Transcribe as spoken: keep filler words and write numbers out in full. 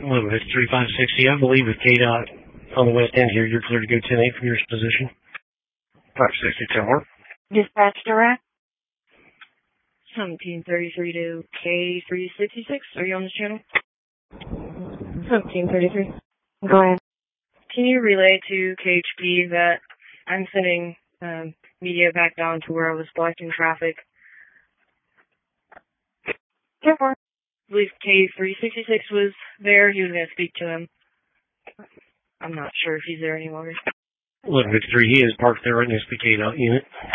Well, it's three five sixty. I believe with K dot on the west end here, you're clear to go ten eight from your position. five sixty, ten more. Dispatch direct. seventeen thirty-three to K three sixty-six. Are you on this channel? seventeen thirty-three. Go ahead. Can you relay to K H P that I'm sending um, media back down to where I was blocking traffic? ten four. I believe K three sixty-six was there. He was going to speak to him. I'm not sure if he's there any longer. Look, Victor three, he is parked there right next to the K dot unit.